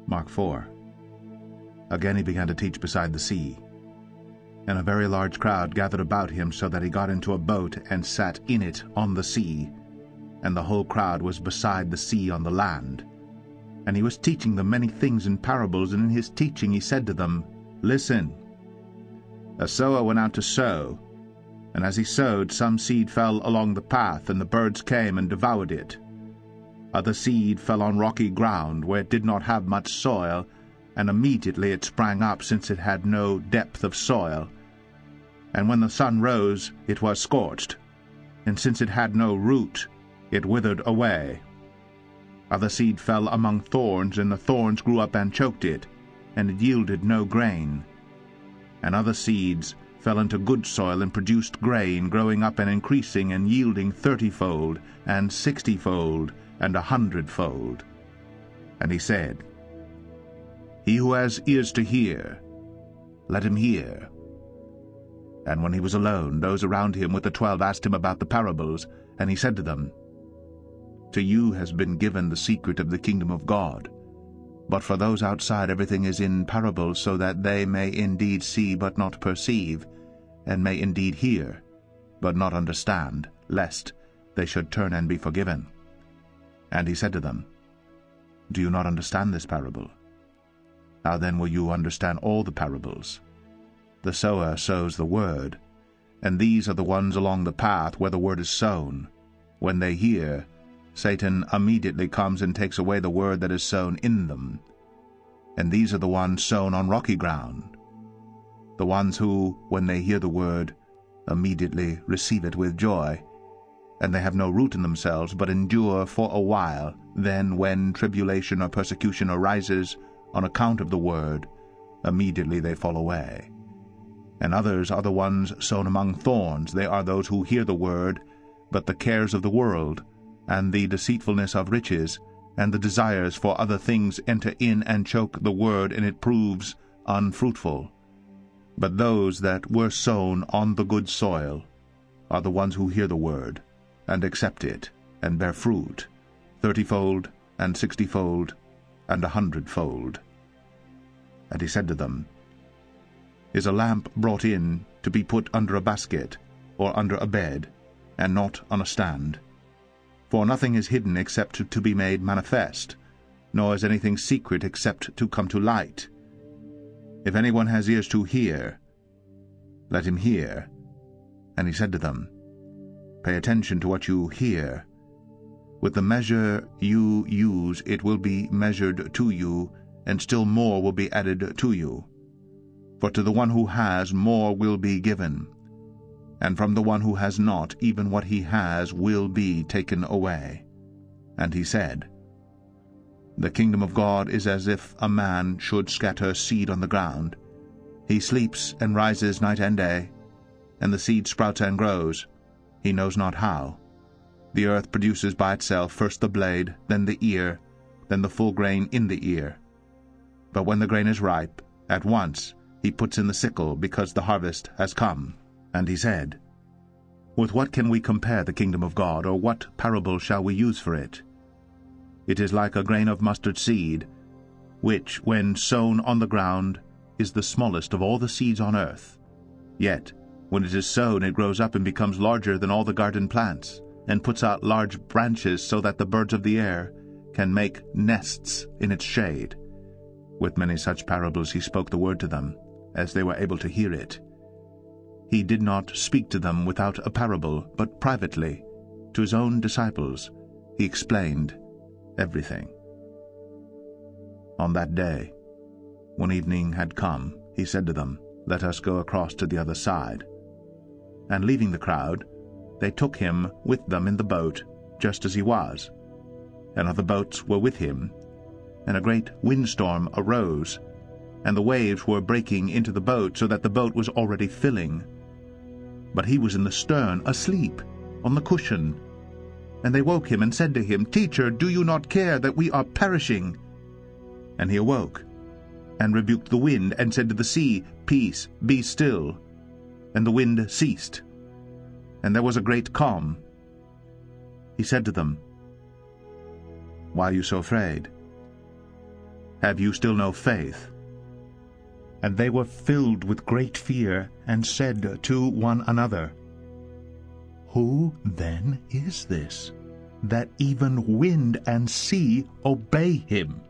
Mark 4. Again he began to teach beside the sea, and a very large crowd gathered about him, so that he got into a boat and sat in it on the sea, and the whole crowd was beside the sea on the land. And he was teaching them many things in parables, and in his teaching he said to them, Listen. A sower went out to sow, and as he sowed, some seed fell along the path, and the birds came and devoured it. Other seed fell on rocky ground, where it did not have much soil, and immediately it sprang up, since it had no depth of soil. And when the sun rose, it was scorched, and since it had no root, it withered away. Other seed fell among thorns, and the thorns grew up and choked it, and it yielded no grain. And other seeds fell into good soil, and produced grain, growing up and increasing, and yielding 30-fold, and 60-fold, and 100-fold. And he said, He who has ears to hear, let him hear. And when he was alone, those around him with the 12 asked him about the parables, and he said to them, To you has been given the secret of the kingdom of God. But for those outside everything is in parables, so that they may indeed see but not perceive, and may indeed hear but not understand, lest they should turn and be forgiven. And he said to them, Do you not understand this parable? How then will you understand all the parables? The sower sows the word, and these are the ones along the path where the word is sown. When they hear, Satan immediately comes and takes away the word that is sown in them. And these are the ones sown on rocky ground, the ones who, when they hear the word, immediately receive it with joy, and they have no root in themselves, but endure for a while. Then, when tribulation or persecution arises on account of the word, immediately they fall away. And others are the ones sown among thorns. They are those who hear the word, but the cares of the world, and the deceitfulness of riches, and the desires for other things enter in and choke the word, and it proves unfruitful. But those that were sown on the good soil are the ones who hear the word, and accept it, and bear fruit, 30-fold, and 60-fold, and 100-fold. And he said to them, Is a lamp brought in to be put under a basket, or under a bed, and not on a stand? For nothing is hidden except to be made manifest, nor is anything secret except to come to light. If anyone has ears to hear, let him hear. And he said to them, Pay attention to what you hear. With the measure you use, it will be measured to you, and still more will be added to you. For to the one who has, more will be given, and from the one who has not, even what he has will be taken away. And he said, The kingdom of God is as if a man should scatter seed on the ground. He sleeps and rises night and day, and the seed sprouts and grows, he knows not how. The earth produces by itself first the blade, then the ear, then the full grain in the ear. But when the grain is ripe, at once he puts in the sickle, because the harvest has come. And he said, With what can we compare the kingdom of God, or what parable shall we use for it? It is like a grain of mustard seed, which, when sown on the ground, is the smallest of all the seeds on earth. Yet, when it is sown, it grows up and becomes larger than all the garden plants, and puts out large branches, so that the birds of the air can make nests in its shade. With many such parables he spoke the word to them, as they were able to hear it. He did not speak to them without a parable, but privately, to his own disciples, he explained everything. On that day, when evening had come, he said to them, Let us go across to the other side. And leaving the crowd, they took him with them in the boat, just as he was. And other boats were with him. And a great windstorm arose, and the waves were breaking into the boat, so that the boat was already filling. But he was in the stern, asleep, on the cushion. And they woke him and said to him, Teacher, do you not care that we are perishing? And he awoke, and rebuked the wind, and said to the sea, Peace, be still. And the wind ceased, and there was a great calm. He said to them, Why are you so afraid? Have you still no faith?" And they were filled with great fear, and said to one another, "Who then is this, that even wind and sea obey him?"